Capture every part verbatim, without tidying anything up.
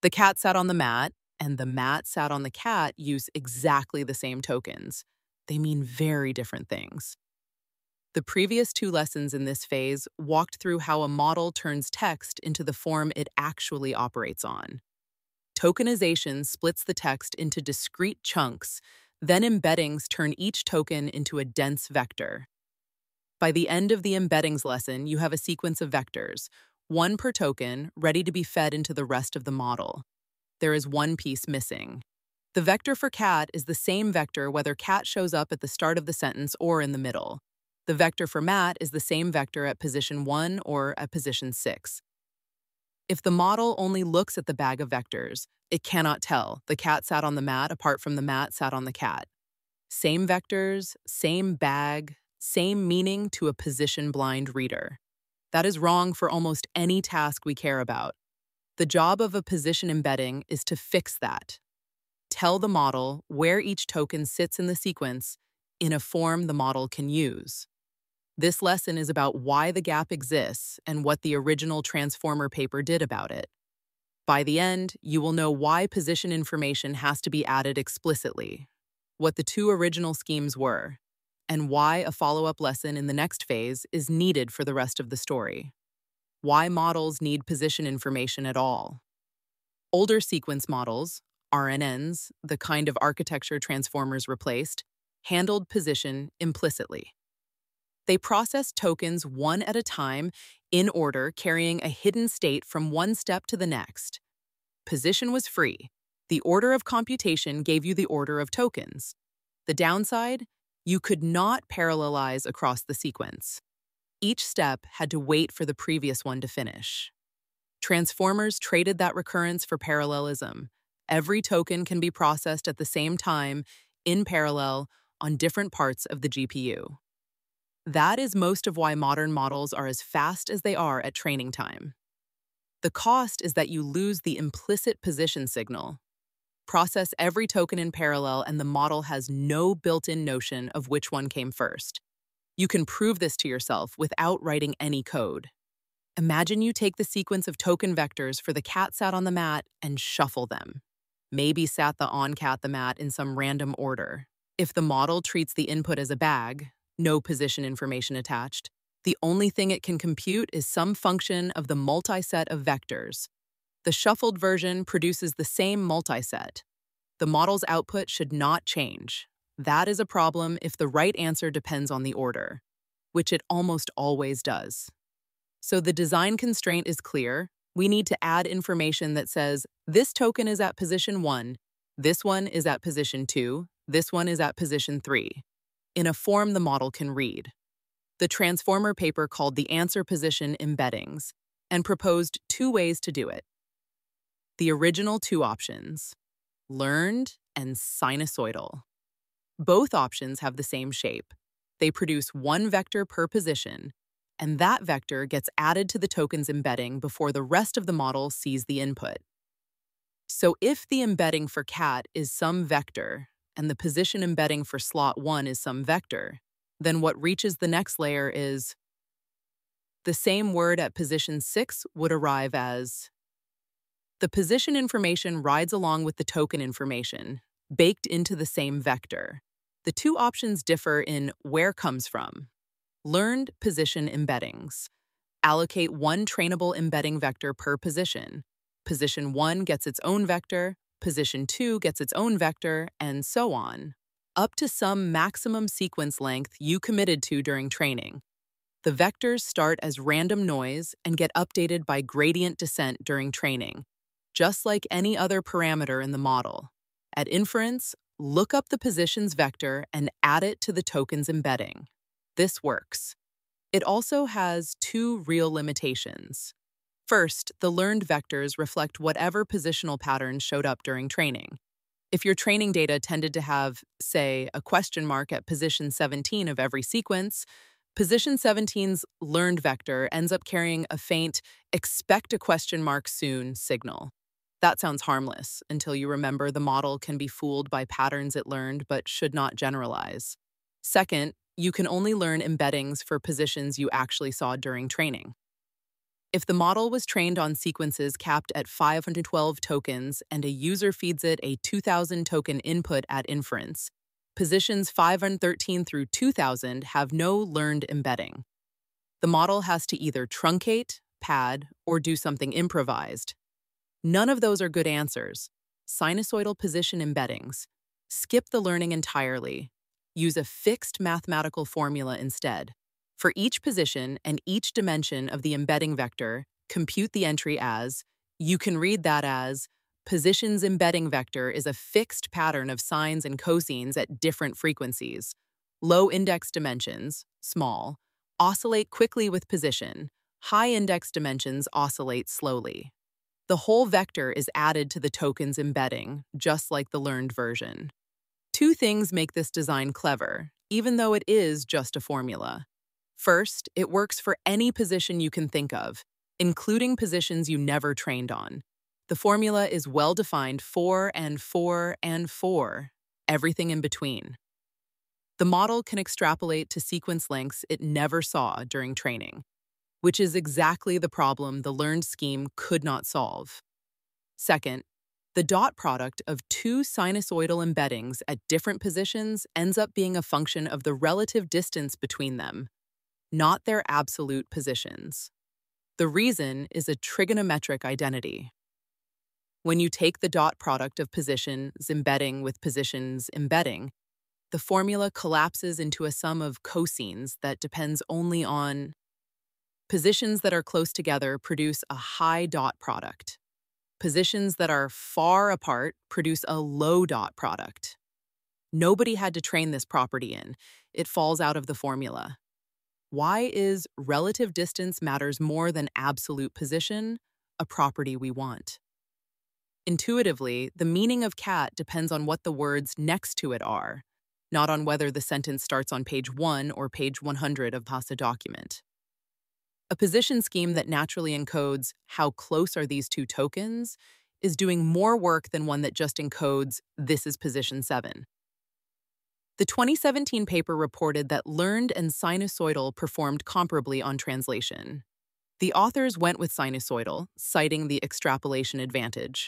The cat sat on the mat, and the mat sat on the cat use exactly the same tokens. They mean very different things. The previous two lessons in this phase walked through how a model turns text into the form it actually operates on. Tokenization splits the text into discrete chunks, then embeddings turn each token into a dense vector. By the end of the embeddings lesson, you have a sequence of vectors, one per token, ready to be fed into the rest of the model. There is one piece missing. The vector for cat is the same vector whether cat shows up at the start of the sentence or in the middle. The vector for mat is the same vector at position one or at position six. If the model only looks at the bag of vectors, it cannot tell the cat sat on the mat apart from the mat sat on the cat. Same vectors, same bag, same meaning to a position-blind reader. That is wrong for almost any task we care about. The job of a position embedding is to fix that. Tell the model where each token sits in the sequence in a form the model can use. This lesson is about why the gap exists and what the original Transformer paper did about it. By the end, you will know why position information has to be added explicitly, what the two original schemes were, and why a follow-up lesson in the next phase is needed for the rest of the story. Why models need position information at all. Older sequence models, R N Ns, the kind of architecture Transformers replaced, handled position implicitly. They processed tokens one at a time, in order, carrying a hidden state from one step to the next. Position was free. The order of computation gave you the order of tokens. The downside? You could not parallelize across the sequence. Each step had to wait for the previous one to finish. Transformers traded that recurrence for parallelism. Every token can be processed at the same time, in parallel, on different parts of the G P U. That is most of why modern models are as fast as they are at training time. The cost is that you lose the implicit position signal. Process every token in parallel and the model has no built-in notion of which one came first. You can prove this to yourself without writing any code. Imagine you take the sequence of token vectors for the cat sat on the mat and shuffle them. Maybe sat the on cat the mat in some random order. If the model treats the input as a bag, no position information attached, the only thing it can compute is some function of the multiset of vectors. The shuffled version produces the same multiset. The model's output should not change. That is a problem if the right answer depends on the order, which it almost always does. So the design constraint is clear. We need to add information that says, this token is at position one, this one is at position two, this one is at position three, in a form the model can read. The Transformer paper called the answer position embeddings and proposed two ways to do it. The original two options, learned and sinusoidal. Both options have the same shape. They produce one vector per position, and that vector gets added to the token's embedding before the rest of the model sees the input. So if the embedding for cat is some vector, and the position embedding for slot one is some vector, then what reaches the next layer is the same word at position six would arrive as the position information rides along with the token information, baked into the same vector. The two options differ in where comes from. Learned position embeddings. Allocate one trainable embedding vector per position. Position one gets its own vector, position two gets its own vector, and so on, up to some maximum sequence length you committed to during training. The vectors start as random noise and get updated by gradient descent during training, just like any other parameter in the model. At inference, look up the positions vector and add it to the token's embedding. This works. It also has two real limitations. First, the learned vectors reflect whatever positional patterns showed up during training. If your training data tended to have, say, a question mark at position seventeen of every sequence, position seventeen's learned vector ends up carrying a faint "expect a question mark soon" signal. That sounds harmless until you remember the model can be fooled by patterns it learned but should not generalize. Second, you can only learn embeddings for positions you actually saw during training. If the model was trained on sequences capped at five hundred twelve tokens and a user feeds it a two thousand token input at inference, positions five hundred thirteen through two thousand have no learned embedding. The model has to either truncate, pad, or do something improvised. None of those are good answers. Sinusoidal position embeddings. Skip the learning entirely. Use a fixed mathematical formula instead. For each position and each dimension of the embedding vector, compute the entry as, you can read that as, position's embedding vector is a fixed pattern of sines and cosines at different frequencies. Low index dimensions, small, oscillate quickly with position. High index dimensions oscillate slowly. The whole vector is added to the token's embedding, just like the learned version. Two things make this design clever, even though it is just a formula. First, it works for any position you can think of, including positions you never trained on. The formula is well-defined for and for and for, everything in between. The model can extrapolate to sequence lengths it never saw during training, which is exactly the problem the learned scheme could not solve. Second, the dot product of two sinusoidal embeddings at different positions ends up being a function of the relative distance between them, not their absolute positions. The reason is a trigonometric identity. When you take the dot product of positions embedding with positions embedding, the formula collapses into a sum of cosines that depends only on positions that are close together produce a high dot product. Positions that are far apart produce a low dot product. Nobody had to train this property in. It falls out of the formula. Why is relative distance matters more than absolute position a property we want? Intuitively, the meaning of cat depends on what the words next to it are, not on whether the sentence starts on page one or page one hundred of the H A S A document. A position scheme that naturally encodes how close are these two tokens is doing more work than one that just encodes this is position seven. The twenty seventeen paper reported that learned and sinusoidal performed comparably on translation. The authors went with sinusoidal, citing the extrapolation advantage.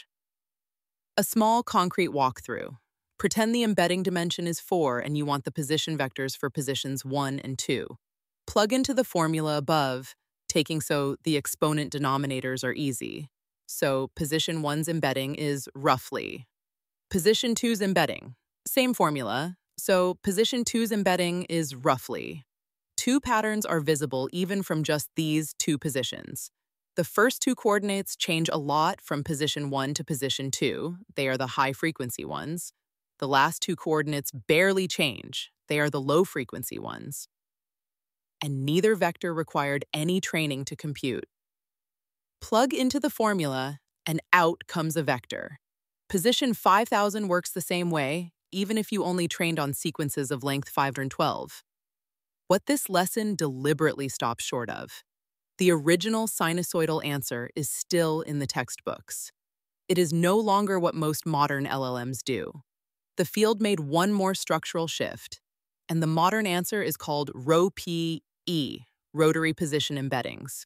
A small concrete walkthrough. Pretend the embedding dimension is four and you want the position vectors for positions one and two. Plug into the formula above, taking so the exponent denominators are easy. So position one's embedding is roughly. Position two's embedding, same formula, so position two's embedding is roughly. Two patterns are visible even from just these two positions. The first two coordinates change a lot from position one to position two. They are the high-frequency ones. The last two coordinates barely change. They are the low-frequency ones. And neither vector required any training to compute. Plug into the formula, and out comes a vector. Position five thousand works the same way, even if you only trained on sequences of length five hundred twelve. What this lesson deliberately stops short of. The original sinusoidal answer is still in the textbooks. It is no longer what most modern L L Ms do. The field made one more structural shift, and the modern answer is called R O P E, rotary position embeddings.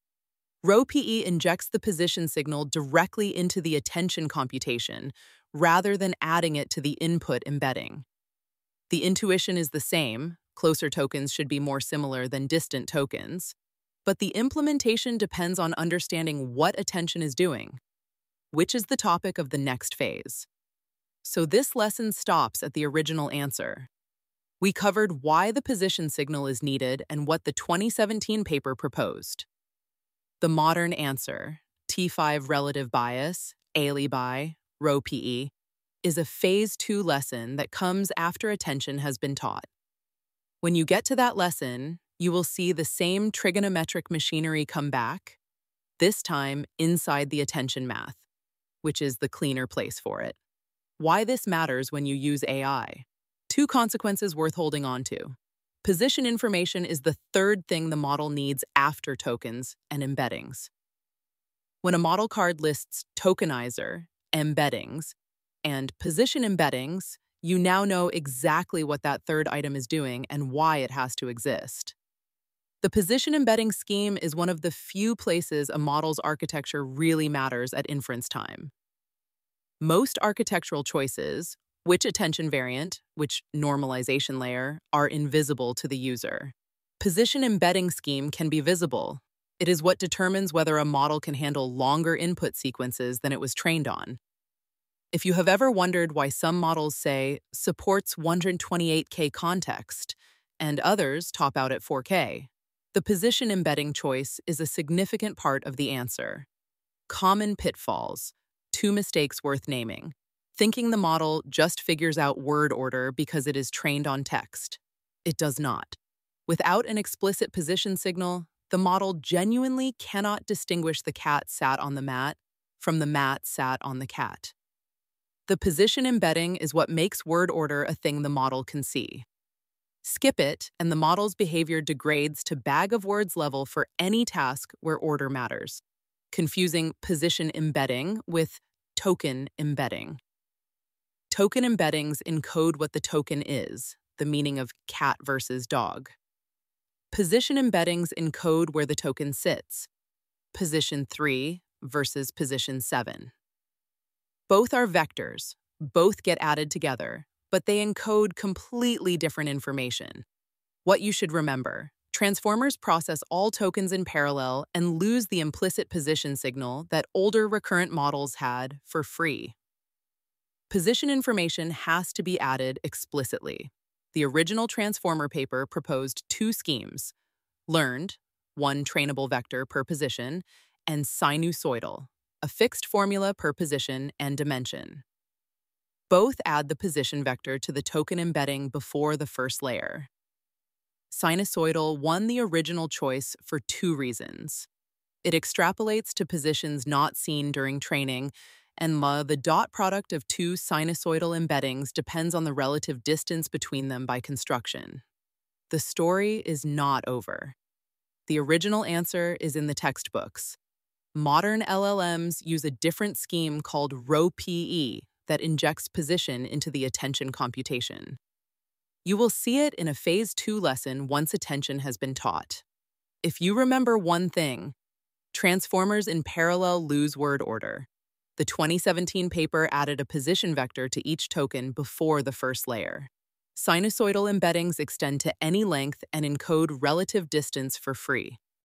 R O P E injects the position signal directly into the attention computation, rather than adding it to the input embedding. The intuition is the same. Closer tokens should be more similar than distant tokens. But the implementation depends on understanding what attention is doing, which is the topic of the next phase. So this lesson stops at the original answer. We covered why the position signal is needed and what the twenty seventeen paper proposed. The modern answer, T five relative bias, alibi, R O P E, is a phase two lesson that comes after attention has been taught. When you get to that lesson, you will see the same trigonometric machinery come back, this time inside the attention math, which is the cleaner place for it. Why this matters when you use A I. Two consequences worth holding on to. Position information is the third thing the model needs after tokens and embeddings. When a model card lists tokenizer, embeddings, and position embeddings, you now know exactly what that third item is doing and why it has to exist. The position embedding scheme is one of the few places a model's architecture really matters at inference time. Most architectural choices, which attention variant, which normalization layer, are invisible to the user. Position embedding scheme can be visible. It is what determines whether a model can handle longer input sequences than it was trained on. If you have ever wondered why some models say supports one hundred twenty-eight K context and others top out at four K, the position embedding choice is a significant part of the answer. Common pitfalls, two mistakes worth naming. Thinking the model just figures out word order because it is trained on text. It does not. Without an explicit position signal, the model genuinely cannot distinguish the cat sat on the mat from the mat sat on the cat. The position embedding is what makes word order a thing the model can see. Skip it, and the model's behavior degrades to bag of words level for any task where order matters, confusing position embedding with token embedding. Token embeddings encode what the token is, the meaning of cat versus dog. Position embeddings encode where the token sits, position three versus position seven. Both are vectors, both get added together, but they encode completely different information. What you should remember: transformers process all tokens in parallel and lose the implicit position signal that older recurrent models had for free. Position information has to be added explicitly. The original transformer paper proposed two schemes: learned, one trainable vector per position, and sinusoidal, a fixed formula per position and dimension. Both add the position vector to the token embedding before the first layer. Sinusoidal won the original choice for two reasons. It extrapolates to positions not seen during training, and la, the dot product of two sinusoidal embeddings depends on the relative distance between them by construction. The story is not over. The original answer is in the textbooks. Modern L L Ms use a different scheme called R O P E that injects position into the attention computation. You will see it in a phase two lesson once attention has been taught. If you remember one thing, transformers in parallel lose word order. The twenty seventeen paper added a position vector to each token before the first layer. Sinusoidal embeddings extend to any length and encode relative distance for free.